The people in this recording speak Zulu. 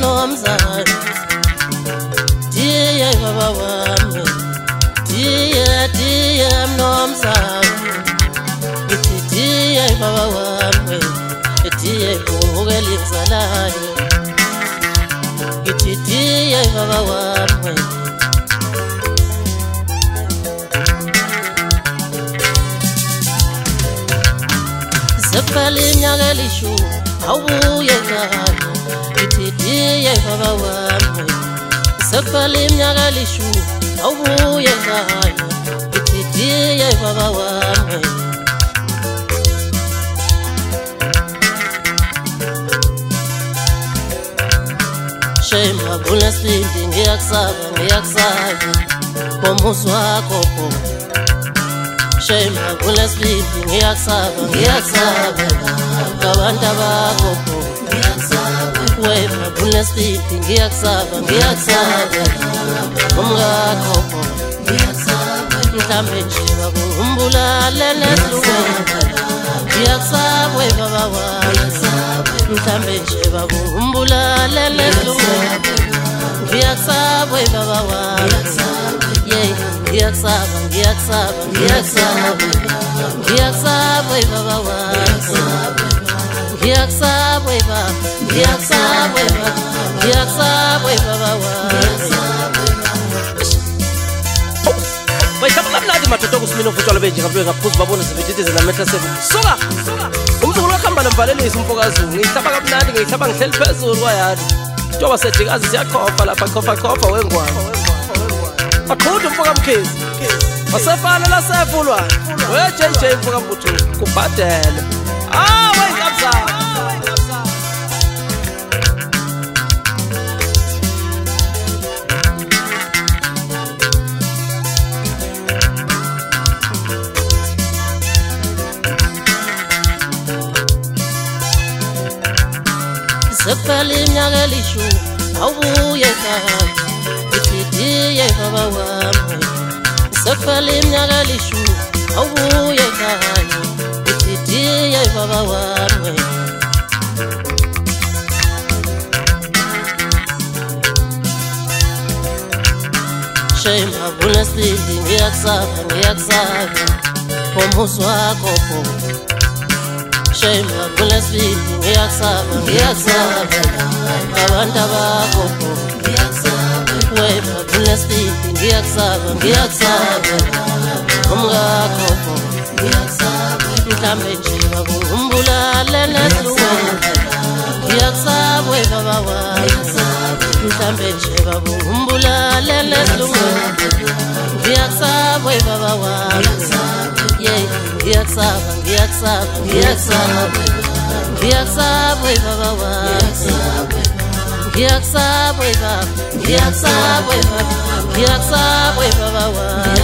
mnomzane diye baba wami diye mnomzane ngithi diye baba wami diye uvukela ingizalayo ngithi diye baba wami sefela iminyaka elishumi awubuye ekhaya ngithi diye baba wami sefela iminyaka elishumi awubuye ekhaya ngithi diye baba wami shema kunesindi ngiyakusaba ngomuzi wakho pho shema kunesindi ngiyakusaba ngabantu bakho pho wema kunesindi ngiyakusaba umngakho pho mhlambe nje bakumbulale nesilungela ngiyakusaba baba wami mhlambe nje bakumbulale nesilungela ngiyakusaba baba wami ngiyakusaba baba wami ngiyakusaba baba wami Bayithabalani madoda kusimina ufutshwala benje ngaphe ngaphuzu babona sivithize namehla sevu suka umzukulu wakhamba lemvalelisa umfokaZulu ngihlaba kamnandi ngihlaba ngihleli phezulu kwayani njoba sejikazi siyakhopha lapha khopha wengwane aqhudwa umfoka mkhizi wasefana la sefulwa we JJ umfoka mbuthu kubhadele wayingabuzana sefela iminyaka elishumi awubuye ekhaya ngithi diye baba wami sefela iminyaka elishumi awubuye ekhaya ngithi diye baba wami shema kunesindi ngiyakusaba ngomuzi wakho pho shema kunesindi ngiyakusaba abantu bakho pho wema kunesindi ngiyakusaba umngakho pho mhlambe nje bakumbulale nesilungela ngiyakusaba baba wami mhlambe nje bakumbulale nesilungela ngiyakusaba baba wami ngiyakusaba baba wami ngiyakusaba baba wami